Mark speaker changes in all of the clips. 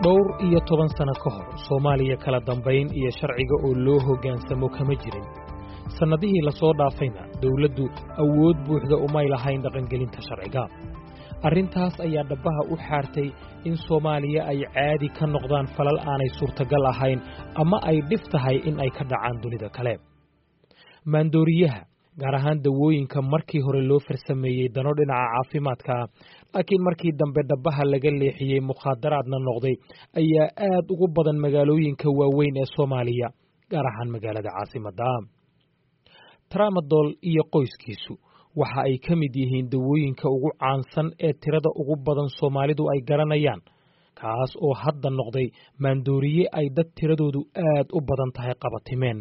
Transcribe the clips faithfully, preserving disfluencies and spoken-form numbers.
Speaker 1: dhowr iyo toban sano ka hor Soomaaliya kala dambayn iyo sharciga oo loo hoggaansamo kama jirin sanadihii la soo dhaafayna dawladdu awood buuxda uma lahayn dhaqangelinta sharciga arrintaas ayaa dhabaha u xaartay in Soomaaliya ay caadi ka noqdaan falal aanay suurtagal ahayn ama ay dhif tahay in ay ka dhacaan dunida kale maandooriyaha gaar ahaan dawooyinka markii hore loo farsameeyay dano dhinaca caafimaadka laakiin markii dambe dhabaha laga leexiyay mukhaadaraadna noqday ayaa aad ugu badan magaalooyinka waaweyn ee Soomaaliya gaar ahaan magaalada caasimadda Tramadol iyo qoyskiisu waxa ay ka mid yihiin dawooyinka ugu caansan ee tirada ugu badan Soomaalidu ay garanayaan kaas oo hadda noqday maandooriye ay dad tiradoodu aad u badan tahay qabatimeen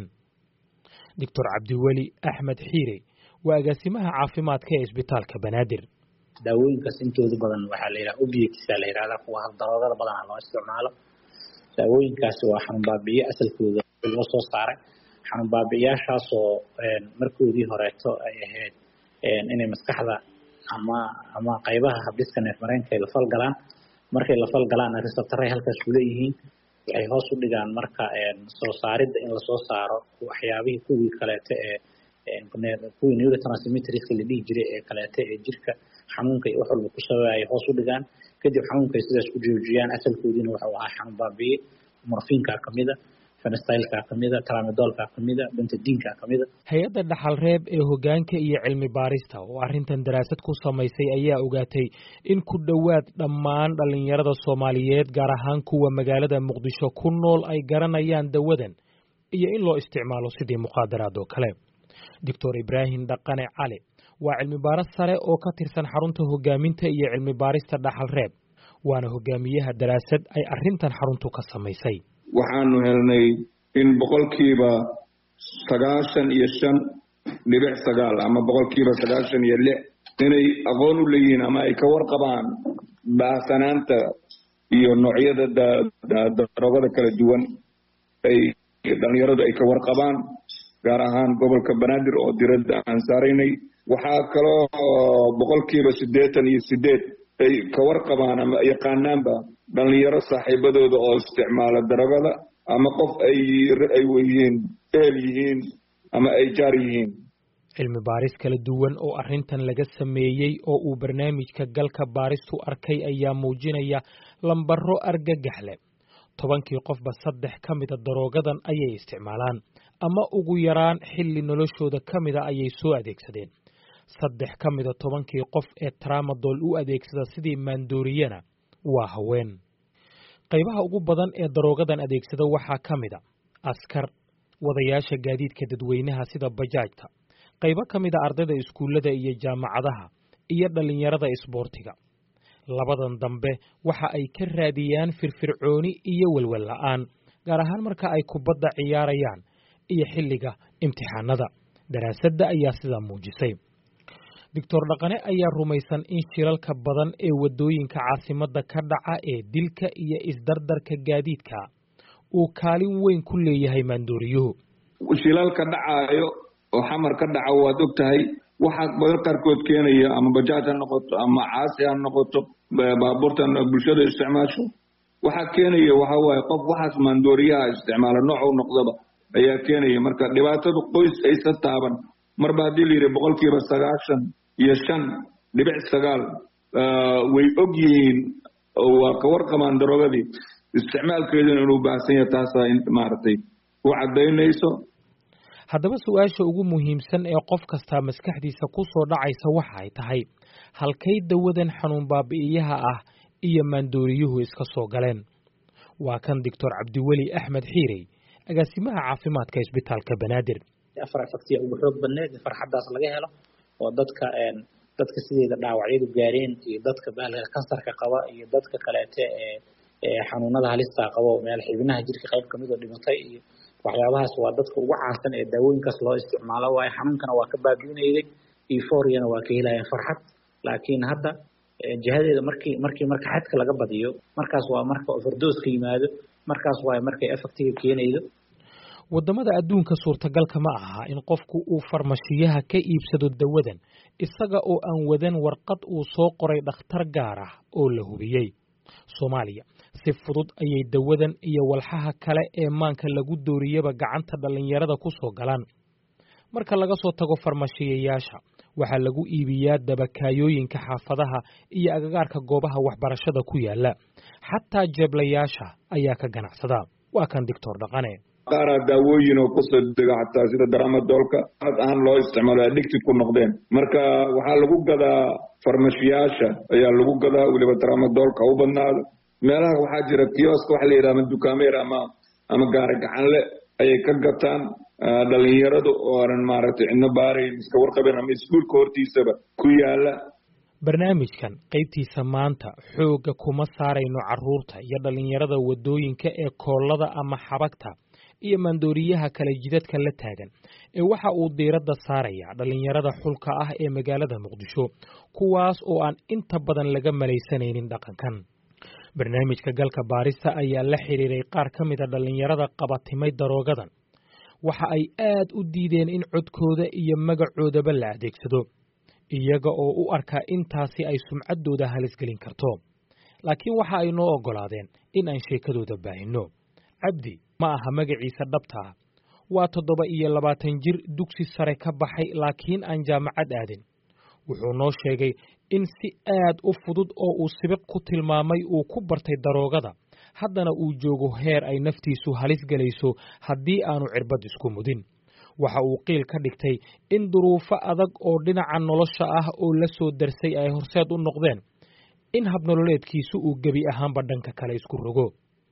Speaker 1: Doctor Cabdiweli Axmed Xiire waa agaasimaha caafimaadka ee isbitaalka Banaadir
Speaker 2: daawooyinkaas intooda badan waxa la yiraahdaa opiates la yiraahdaa kuwa daroogada badan loo isticmaalo daawooyinkaas waa xanuun baabi'iye asalkooda loo soo saaray xanuun baabi'iyaashaas oo markoodii horeeto ay ahayd inay maskaxda ama ama qaybaha habdhiska neermareenka la falgalaan markay la falgalaan receptoray halkaas ku leeyihiin waxay hoos u dhigaan marka soo saaridda in la soo saaro waxyaabihii kuwii kaleete ee kuwii neurotransmitterska la dhihi jiray ee kaleete ee jirka xanuunka iyo wax walba ku sababayay hoos u dhigaan kadib xanuunka sidaas ku joojiyaan asalkoodiina waxa uu ahaa xanuun baabi'iye morfiinka kamida fenestylka kamida tramadolka kamida bentadinka kamida
Speaker 1: hay'adda dhaxal reeb ee hoggaanka iyo cilmi baarista oo arrintan daraasad ku samaysay ayaa ogaatay in ku dhawaad dhammaan dhalinyarada Soomaaliyeed gaar ahaan kuwa magaalada Muqdisho ku nool ay garanayaan dawadan iyo in loo isticmaalo sidii muqaadaraad oo kale Doctor Ibrahim Dhaqane Cali waa cilmi baaris sare oo ka tirsan xarunta hoggaaminta iyo cilmi baarista dhaxal reeb waana hoggaamiyaha daraasad ay arrintan xaruntu ka samaysay
Speaker 3: waxaanu helnay in boqolkiiba sagaashan iyo shan dhibic sagaal ama boqolkiiba sagaashan iyo lix inay aqoon u leeyihiin ama ay ka warqabaan baahsanaanta iyo noocyada daroogada kala duwan ay dhalinyaradu ay ka warqabaan gaar ahaan gobolka Banaadir oo diradda aan saaraynay waxaa kaloo boqolkiiba siddeetan iyo siddeed ay ka warqabaan ama yaqaanaanba dhalinyaro saaxiibadooda oo isticmaala daroogada ama qof ay ay weeyeen ehel yihiin ama ay jaar yihiin
Speaker 1: cilmi baaris kala duwan oo arrintan laga sameeyay oo uu barnaamijka galka baaristu arkay ayaa muujinaya lambaro argagax leh tobankii qofba saddex ka mid ah daroogadan ayay isticmaalaan ama ugu yaraan xilli noloshooda ka mid ah ayay soo adeegsadeen saddex ka mid ah tobankii qof ee tramadol u adeegsada sidii maandooriyana waa haween qaybaha ugu badan ee daroogadan adeegsada waxaa ka mid ah askar wadayaasha gaadiidka dadweynaha sida bajaajta qaybo ka mid ah ardayda iskuulada iyo jaamacadaha iyo dhalinyarada isboortiga labadan dambe waxa ay ka raadiyaan firfircooni iyo walwal la'aan gaar ahaan marka ay kubadda ciyaarayaan iyo xilliga imtixaanada daraasadda ayaa sidaa muujisay Doctor Dhaqane ayaa rumaysan in shilalka badan ee wadooyinka caasimadda ka dhaca ee dilka iyo isdardarka gaadiidka uu kaalin weyn ku leeyahay maandooriyuhu
Speaker 3: shilalka dhacaayo oo xamar ka dhaca waad ogtahay waxa badan qaarkood keenaya ama bajaaj ha noqoto ama caasi ha noqoto baabuurtan bulshada isticmaasho waxa keenaya waxa waaye qof waxaas maandooriyaha isticmaala nooc uu noqdaba ayaa keenaya marka dhibaatada qoys aysa taaban marba haddii la yidhi boqolkiiba sagaashan iyo shan dhibic sagaal way og yihiin waa ka warqabaan daroogadii isticmaalkeeduna inuu baahsan yahay taasaa maaragtay u caddaynayso
Speaker 1: haddaba su-aasha ugu muhiimsan ee qof kastaa maskaxdiisa ku soo dhacaysa waxa ay tahay halkay dawadan xanuun baabi'iyaha ah iyo maandooriyuhu iska soo galeen waa kan Doctor Cabdiweli Axmed Xiire agaasimaha caafimaadka isbitaalka Banaadir
Speaker 2: afar faktiya ugu xoog badneed farxadaas laga helo oo dadka een dadka sideeda dhaawacyadu gaareen iyo dadka baalka kansarka qaba iyo dadka kaleete ee ee xanuunada halista qaba meel xibnaha jirka qayb kamid ah dhimatay iyo waxyaabahaas waa dadka ugu caansan ee daawooyinkaas loo isticmaalo waa xanuunkana waa ka baabiinayay euphoriana waa ka helayaan farxad laakiin hadda jihadeeda markii markii marka xadka laga badiyo markaas waa marka overdose ka yimaado markaas waa markay effective keenaydo
Speaker 1: wadamada adduunka suurtagalka ma aha in qofku uu farmashiyaha ka iibsado dawadan isaga oo aan wadan warqad uu soo qoray dhakhtar gaar ah oo la hubiyay Soomaaliya si fudud ayay dawadan iyo walxaha kale ee maanka lagu dooriyaba gacanta dhallinyarada ku soo galaan. marka laga soo tago farmashiyayaasha waxaa lagu iibiyaa dabakaayooyinka xaafadaha iyo agagaarka goobaha waxbarashada ku yaala. xataa jeeblayaasha ayaa ka ganacsada. waa kan doctor Dhaqane.
Speaker 3: qaar daawooyin oo ku soo dega xataa sida daramadoolka aad aan loo isticmaalo addicted ku noqdeen. marka waxaa lagu gadaa farmashiyaasha ayaa lagu gadaa waliba daramadoolka u badnaado. meelaha waxaa jira kiosk wax la yiraahdo dukaameer ama ama gaar gacanle ayay ka gataan dhalinyaradu oo aan maaragtay cidna baaray iska warqabeen ama iskuulka hortiisaba ku yaala.
Speaker 1: barnaamijkan qaybtiisa maanta xooga kuma saarayno carruurta iyo dhalinyarada wadooyinka ee koolada ama xabagta iyo maandooriyaha kala jidadka la taagan ee waxa uu diiradda saaraya dhalinyarada xulka ah ee magaalada Muqdisho, kuwaas oo aan inta badan laga malaysanaynin dhaqankan. barnaamijka galka baarista ayaa la xiriiray qaar ka mid ah dhalinyarada qabatimay daroogadan. waxa ay aad u diideen in codkooda iyo magacoodaba la adeegsado, iyaga oo u arkaa intaasi ay sumcaddooda halis gelin karto. laakiin waxa ay noo ogolaadeen in aan sheekadooda baahino. Cabdi ma aha magaciisa dhabta ah. waa toddoba iyo labaatan jir dugsi sare ka baxay laakiin aan jaamacad aadin. wuxuu noo sheegay in si aad u fudud oo uu sibiq ku tilmaamay uu ku bartay daroogada, haddana uu joogo heer ay naftiisu halis gelayso haddii aanu cirbad isku mudin. waxa uu qiil ka dhigtay in duruufo adag oo dhinaca nolosha ah oo la soo darsay ay horseed u noqdeen in habnololeedkiisu uu gebi ahaanba dhanka kale isku rogo.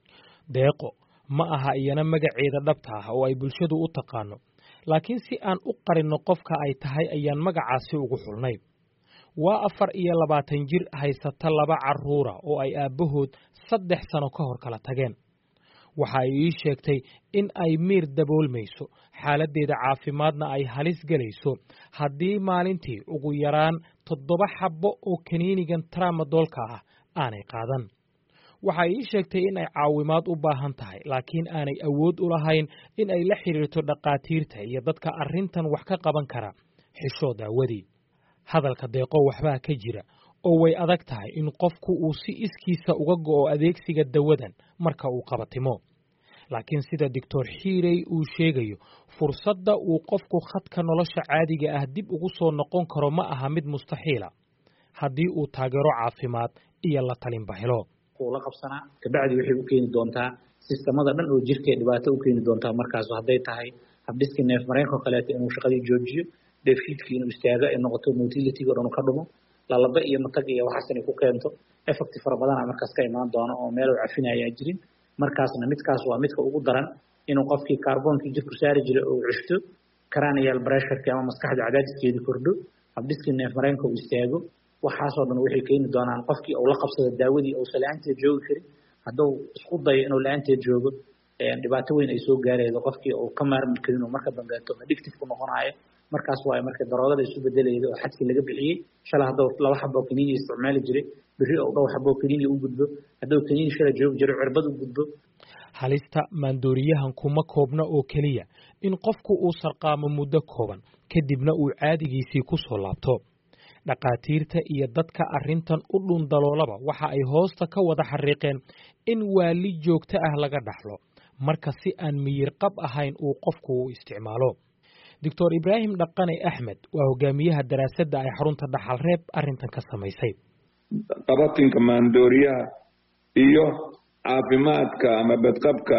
Speaker 1: Deeqo ma aha iyana magaceeda dhabta ah oo ay bulshadu u taqaano, laakiin si aan u qarinno qofka ay tahay ayaan magacaasi ugu xulnay. waa afar iyo labaatan jir haysata laba carruura oo ay aabbahood saddex sano ka hor kala tageen. waxa ay ii sheegtay in ay miir daboolmayso, xaaladdeeda caafimaadna ay halis gelayso haddii maalintii ugu yaraan toddoba xabbo oo kaniinigan tramadolka ah aanay qaadan. waxa ay ii sheegtay in ay caawimaad u baahan tahay, laakiin aanay awood u lahayn in ay la xiriirto dhaqaatiirta iyo dadka arrintan wax ka qaban kara xishood aawadii. hadalka Deeqo waxbaa ka jira oo way adag tahay in qofku uu si iskiisa uga go'o adeegsiga dawadan marka uu qabatimo. laakiin sida doctor Xiirey uu sheegayo, fursadda uu qofku khadka nolosha caadiga ah dib ugu soo noqon karo ma aha mid mustaxiila haddii uu taageero caafimaad iyo la talinba helo.
Speaker 2: la qabsanaa kabacdi waxay u keeni doontaa sistamada dhan oo jirka dhibaato u keeni doontaa. markaas hadday tahay habdhiska neef mareenka kaleeto inuu shaqadii joojiyo, dheefshiidkii inuu istaago, ay noqoto motility oo dhan ka dhumo, lalaba iyo matag iyo waxaas inay ku keento effect fara badan markaas ka imaan doono oo meel uu cafinaya jirin. markaasna midkaas waa midka ugu daran inuu qofkii kaarboonka jirku saari jiray oo cufto, cranial pressure ama maskaxda cadaadiskeedu kordho, habdhiskii neef mareenka uu istaago. waxaasoo dhan waxay keeni doonaan qofkii uu la qabsado daawadii uu la'aanteed joogi karin. hadduu isku dayo inuu la'aanteed joogo, dhibaato weyn ay soo gaaraydo qofkii uu ka maarmi karin oo marka dambeeto addictive ku noqonayo. markaas waa marka daroogada isu bedelaydo oo xadkii laga bixiyey. shalay hadduu laba xabo kaniini isticmaali jiray, berri uu dhow xabo kaniini u gudbo, hadduu kaniini shalay joogi jiray cirbad u gudbo.
Speaker 1: halista maandooriyahan kuma koobna oo keliya in qofku uu sarqaamo muddo kooban kadibna uu caadigiisii ku soo laabto. dhaqaatiirta iyo dadka arrintan u dhundaloolaba waxa ay hoosta ka wada xariiqeen in waali joogto ah laga dhaxlo marka si aan miyir qab ahayn uu qofku u isticmaalo. doctor Ibraahim Dhaqane Axmed waa hogaamiyaha daraasadda ay xarunta dhaxal reeb arrintan ka samaysay.
Speaker 3: qabatinka maandooriyaha iyo caafimaadka ama badqabka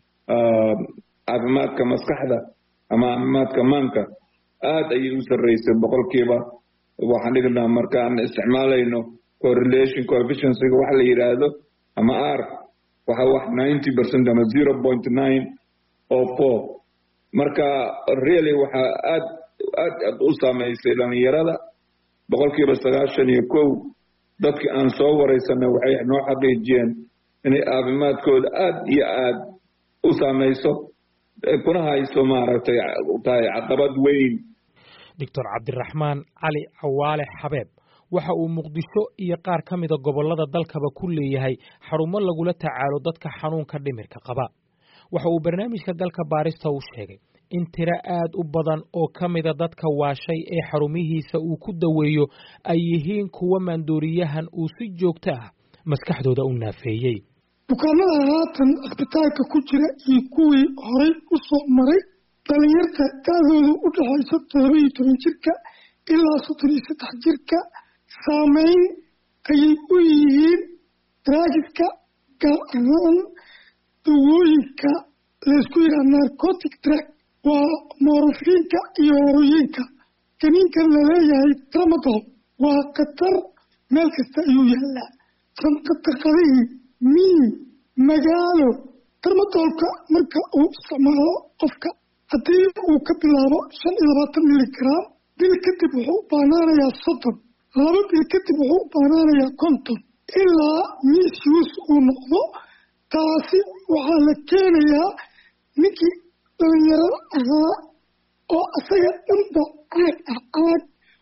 Speaker 3: caafimaadka maskaxda ama caafimaadka maanka aad ayay u sarreysay boqolkiiba. waxaan dhignaa markaan isticmaalayno correlation coefficiency-ga waxa la yidhaahdo ama r waxa wax ninety percent ama zero point nine oo four. marka really waxa aad aad aad u saameysay dhalinyarada. boqolkiiba sagaashan iyo kow dadkii aan soo wareysanay waxay noo xaqiijiyeen inay caafimaadkooda aad iyo aad u saameyso, kuna hayso maaragtay tahay caqabad weyn.
Speaker 1: doctor Cabdiraxmaan Cali Cawaale Xabeeb waxa uu Muqdisho iyo qaar ka mid ah gobollada dalkaba ku leeyahay xarumo lagula tacaalo dadka xanuunka dhimirka qaba. waxa uu barnaamijka galka baarista u sheegay in tiro aad u badan oo ka mid ah dadka waashay ee xarumihiisa uu ku daweeyo ay yihiin kuwa maandooriyahan uu si joogto ah maskaxdooda u naafeeyey.
Speaker 4: bukaanada haatan isbitaalka ku jira iyo kuwii horay u soo maray dhalinyarta da-dooda u dhexaysa todoba iyo toban jirka ilaa soddon iyo saddex jirka saameyn ayay u yihiin draagiska gaar ahaan dawooyinka laysku yidhaha narcotic drug waa moorofiinka iyo horooyinka kaniinkan laleeyahay tramadol waa khatar meel kasta ayuu yaallaa sanqataqadihii miyi magaalo tramadolka marka uu isticmaalo qofka haddii uu ka bilaabo shan iyo labaatan miligram bil kadib wuxuu u baanaanayaa soddon laba bil kadib wuxuu u baanaanayaa konton ilaa misuse uu noqdo taasi waxaa la keenayaa ninkii dhalinyarada ahaa oo isaga dhanba caag ah caag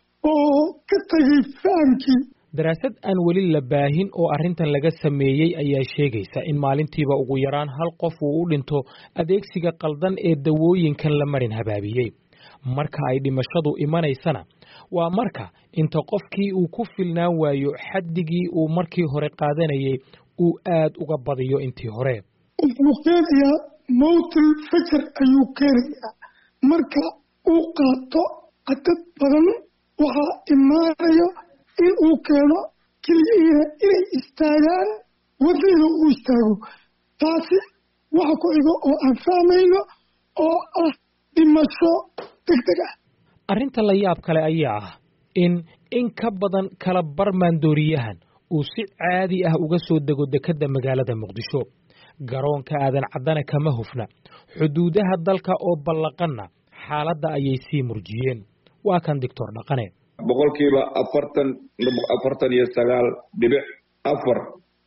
Speaker 4: oo ka tagay fahamkii
Speaker 1: daraasad aan weli la baahin oo arrintan laga sameeyey ayaa sheegaysa in maalintiiba ugu yaraan hal qof uu u dhinto adeegsiga qaldan ee dawooyinkan la marin habaabiyey marka ay dhimashadu imanaysana waa marka inta qofkii uu ku filnaan waayo xaddigii uu markii hore qaadanayay uu aad uga badiyo intii hore
Speaker 4: wuxuu keenayaa mawtil fajar ayuu keenayaa marka uu qaato cadad badan waxaa imaanaya in uu keeno keliyihiina inay istaagaan wadniina uu istaago taasi waxa ku xigo oo aan fahmayno oo ah dhimasho degdeg ah
Speaker 1: arrinta la yaab kale ayaa ah in in ka badan kala bar maandooriyahan uu si caadi ah uga soo dego dekedda magaalada muqdisho garoonka aadan caddana kama hufna xuduudaha dalka oo ballaqanna xaaladda ayay sii murjiyeen waa kan doctor dhaqane
Speaker 3: boqolkiiba afartan afartan iyo sagaal dhibic afar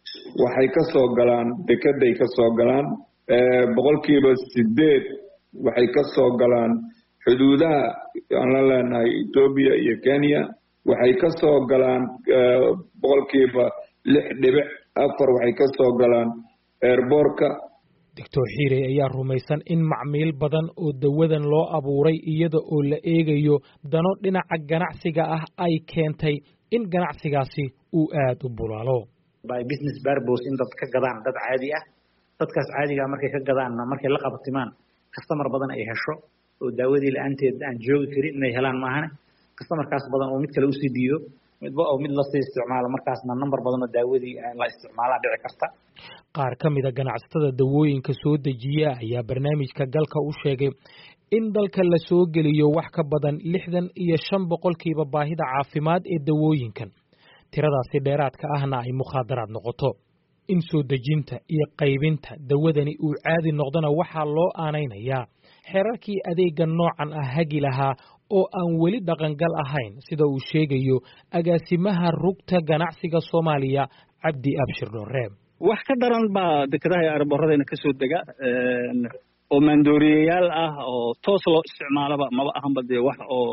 Speaker 3: waxay ka soo galaan dekeday ka soo galaan boqolkiiba sideed waxay ka soo galaan xuduudaha aan la leenahay etoobiya iyo kenya waxay ka soo galaan boqolkiiba lix dhibic afar waxay ka soo galaan eerboorka
Speaker 1: doctor xiirey ayaa rumaysan in macmiil badan oo dawadan loo abuuray iyada oo la eegayo dano dhinaca ganacsiga ah ay keentay in ganacsigaasi uu aad u bulaalo
Speaker 2: by business purpose in dad ka gadaan dad caadi ah dadkaas caadiga markay ka gadaanna markay la qabtimaan customer badan ay hesho oo daawadii la-aanteed aan joogi karin inay helaan maahane customerkaas badan oo mid kale usii diido midba oo mid lasii isticmaalo markaasna number badan oo daawadii la isticmaalaa dhici karta
Speaker 1: qaar ka mida ganacsatada dawooyinka soo dejiya ayaa barnaamijka galka u sheegay in dalka la soo geliyo wax ka badan lixdan iyo shan boqolkiiba baahida caafimaad ee dawooyinkan tiradaasi dheeraadka ahna ay mukhaadaraad noqoto in soo dejinta iyo qaybinta dawadani uu caadi noqdona waxaa loo aanaynayaa xeerarkii adeega noocan ah hagi lahaa oo aan weli dhaqangal ahayn sida uu sheegayo agaasimaha rugta ganacsiga Soomaaliya Cabdi Abshir Dhoore
Speaker 5: wax ka daran baa dekedaha airboorada ka soo dega oo mandooriyaal ah oo toos loo isticmaalaba maba ahanba de wax oo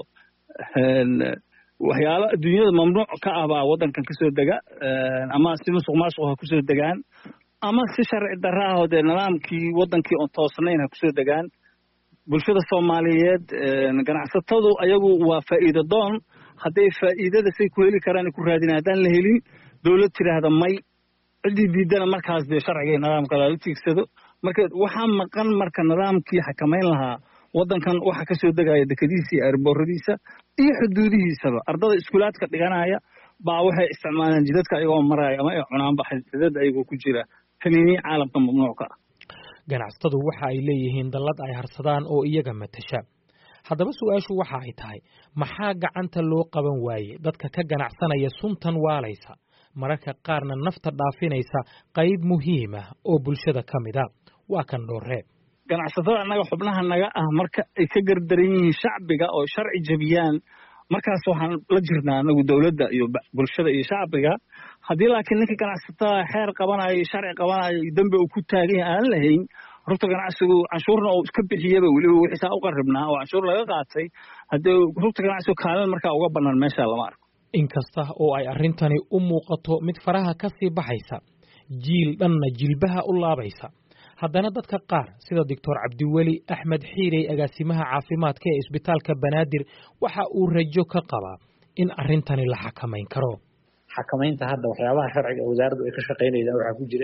Speaker 5: waxyaalo adduunyada mamnuuc ka ah baa wadankan ka soo dega ama si musuq maasuq ha ku soo degaan ama si sharci darro ah oo de nidaamkii wadankii oo toosnayn ha ku soo degaan bulshada Soomaaliyeed ganacsatadu ayagu waa faa'iido doon haday faa'iidada say ku heli karaan ku raadinayaan la helin dawlad tiraahdo may cidii diidana markaas de sharciga nidaamka la tiigsado marka waxa maqan marka nidaamkii xakameyn lahaa wadankan waxa ka soo degaya dekadiisa airbooradiisa iyo xuduudihiisaba ardada iskuulaadka dhiganaya baa waxay isticmaalaan jidadka ayagoo maraya ama ay cunaan baxdad ayagoo ku jira kaniini caalamka mamnuuca
Speaker 1: ganacsatadu waxa ay leeyihiin dallad ay harsadaan oo iyaga matasha haddaba su'aashu waxa ay tahay maxaa gacanta loo qaban waaye dadka ka ganacsanaya suntan waalaysa mararka qaarna nafta dhaafinaysa qayb muhiim ah oo bulshada ka mid ah waa kan Dhoore
Speaker 5: ganacsatada anaga xubnaha naga ah marka ay ka gardaran yihiin shacbiga oo sharci jabiyaan markaas waxaan la jirnaa anagu dawladda iyo bulshada iyo shacbiga haddii laakiin ninka ganacsatada xeer qabanayo sharci qabanayo dambe uu ku taagan yahay aan lahayn rugta ganacsigu canshuurna oo iska bixiyaba weliba wixii u qaribnaa oo canshuur laga qaatay haddii rugta ganacsigu kaalin markaa uga bannaan meesha lama arko
Speaker 1: inkasta oo ay arrintani u muuqato mid faraha ka sii baxaysa jiil dhanna jilbaha u laabaysa haddana dadka qaar sida doctor Cabdiweli Axmed Xiirey agaasimaha caafimaadka ee isbitaalka Banaadir waxa uu rajo ka qabaa in arrintani la xakameyn karo
Speaker 2: xakameynta hadda waxyaabaha sharciga wasaaraddu ay ka shaqeynayaan waxa ku jira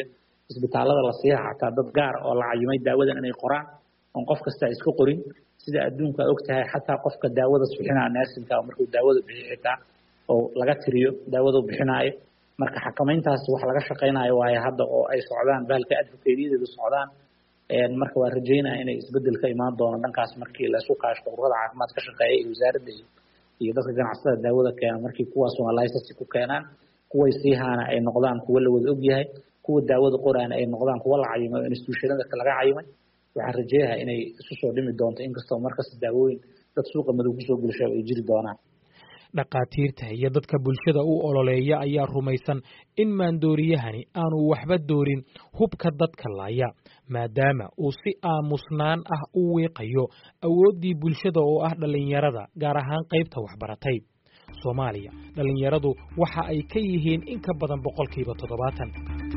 Speaker 2: isbitaalada la siiha xataa dad gaar oo la cayimay daawadan inay qoraan oon qof kasta isku qorin sida adduunka og tahay xataa qofka daawada suxinaa neersinka markuu daawada bixiyo xitaa oo laga tiriyo daawadu bixinaayo marka xakamayntaas wax laga shaqaynayo waayo hadda oo ay socdaan bahalka advocateyadeedu socdaan marka waa rajaynaya inay isbedel ka imaan doono dhankaas markii la isu kaashto ururada caafimaad ka shaqeeya iyo wasaaradda iyo dadka ganacsatada daawada keena markii kuwaas waa licence ku keenaan kuway siihaana ay noqdaan kuwa la wada og yahay kuwa daawada qoraana ay noqdaan kuwa la cayimay oo institutionada laga cayimay waxaan rajeeyahay inay isu soo dhimi doonto inkastoo markasta daawooyin dad suuqa madow kusoo gelsho ay jiri doonaan
Speaker 1: dhaqaatiirta iyo dadka bulshada u ololeeya ayaa rumaysan in maandooriyahani aanu waxba doorin hubka dadka laaya maadaama uu si aamusnaan ah u wiiqayo awooddii bulshada oo ah dhallinyarada gaar ahaan qaybta waxbaratay Soomaaliya dhallinyaradu waxa ay ka yihiin in ka badan boqolkiiba toddobaatan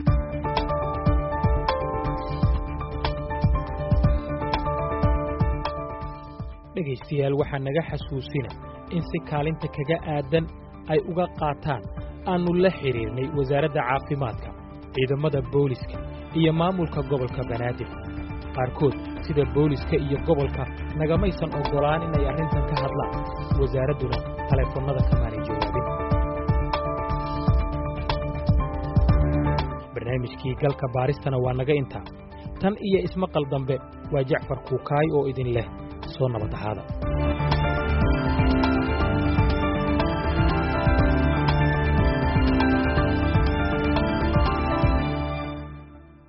Speaker 1: dhegaystayaal waxaa naga xasuusina in si kaalinta kaga aadan ay uga qaataan aanu la xiriirnay wasaaradda caafimaadka ciidamada booliska iyo maamulka gobolka Banaadir qaarkood sida booliska iyo gobolka nagamaysan ogolaan inay arrintan ka hadlaan wasaaradduna taleefannada kamaanay jawaabin barnaamijkii galka baaristana waa naga intaa tan iyo ismaqal dambe waa Jacfar Kuukaay oo idin leh soo nabad ahaada